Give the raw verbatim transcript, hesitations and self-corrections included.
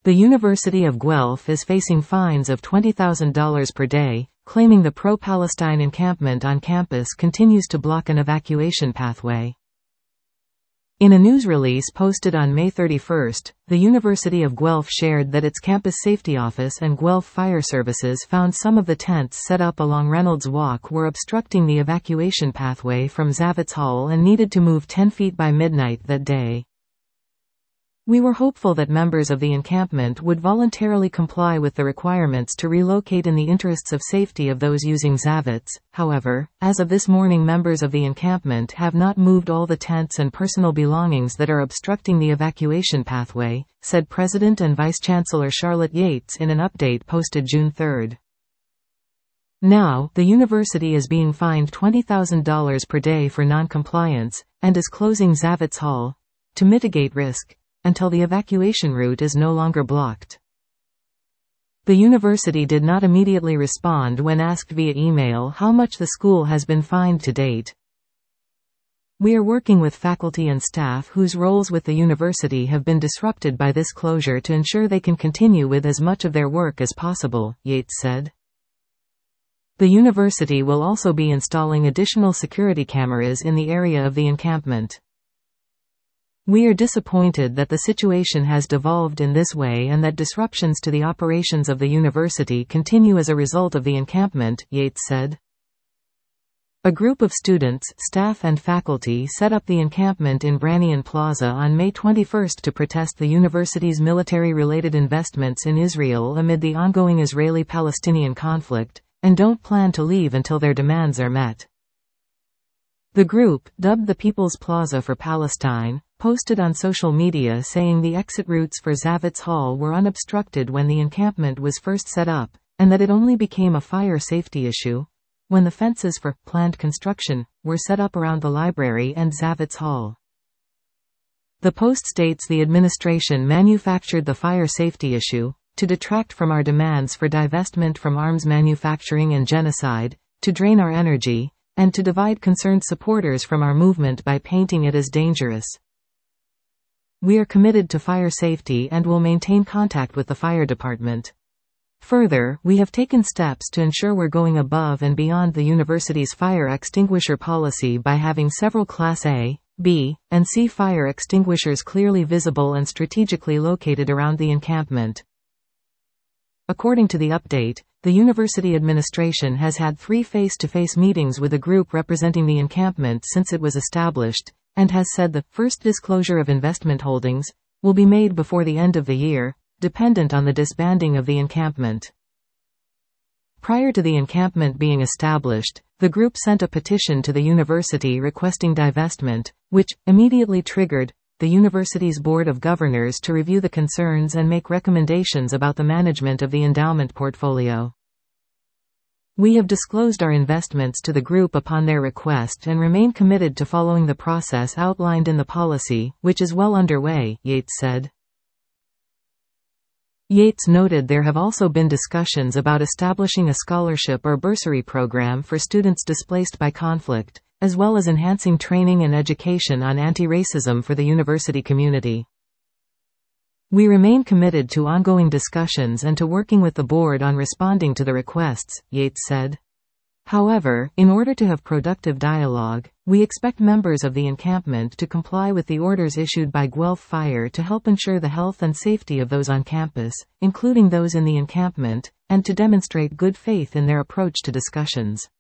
The University of Guelph is facing fines of twenty thousand dollars per day, claiming the pro-Palestine encampment on campus continues to block an evacuation pathway. In a news release posted on May thirty-first, the University of Guelph shared that its Campus Safety Office and Guelph Fire Services found some of the tents set up along Reynolds Walk were obstructing the evacuation pathway from Zavitz Hall and needed to move ten feet by midnight that day. We were hopeful that members of the encampment would voluntarily comply with the requirements to relocate in the interests of safety of those using Zavitz. However, as of this morning, members of the encampment have not moved all the tents and personal belongings that are obstructing the evacuation pathway, said President and Vice-Chancellor Charlotte Yates in an update posted June third. Now, the university is being fined twenty thousand dollars per day for non-compliance, and is closing Zavitz Hall to mitigate risk until the evacuation route is no longer blocked. The university did not immediately respond when asked via email how much the school has been fined to date. We are working with faculty and staff whose roles with the university have been disrupted by this closure to ensure they can continue with as much of their work as possible, Yates said. The university will also be installing additional security cameras in the area of the encampment. We are disappointed that the situation has devolved in this way and that disruptions to the operations of the university continue as a result of the encampment, Yates said. A group of students, staff and faculty set up the encampment in Branian Plaza on May twenty-first to protest the university's military-related investments in Israel amid the ongoing Israeli-Palestinian conflict, and don't plan to leave until their demands are met. The group, dubbed the People's Plaza for Palestine, posted on social media saying the exit routes for Zavitz Hall were unobstructed when the encampment was first set up, and that it only became a fire safety issue when the fences for planned construction were set up around the library and Zavitz Hall. The post states the administration manufactured the fire safety issue to detract from our demands for divestment from arms manufacturing and genocide, to drain our energy, and to divide concerned supporters from our movement by painting it as dangerous. We are committed to fire safety and will maintain contact with the fire department. Further, we have taken steps to ensure we're going above and beyond the university's fire extinguisher policy by having several Class A, B, and C fire extinguishers clearly visible and strategically located around the encampment. According to the update, the university administration has had three face-to-face meetings with a group representing the encampment since it was established, and has said the first disclosure of investment holdings will be made before the end of the year, dependent on the disbanding of the encampment. Prior to the encampment being established, the group sent a petition to the university requesting divestment, which immediately triggered the university's Board of Governors to review the concerns and make recommendations about the management of the endowment portfolio. We have disclosed our investments to the group upon their request and remain committed to following the process outlined in the policy, which is well underway, Yates said. Yates noted there have also been discussions about establishing a scholarship or bursary program for students displaced by conflict, as well as enhancing training and education on anti-racism for the university community. We remain committed to ongoing discussions and to working with the board on responding to the requests, Yates said. However, in order to have productive dialogue, we expect members of the encampment to comply with the orders issued by Guelph Fire to help ensure the health and safety of those on campus, including those in the encampment, and to demonstrate good faith in their approach to discussions.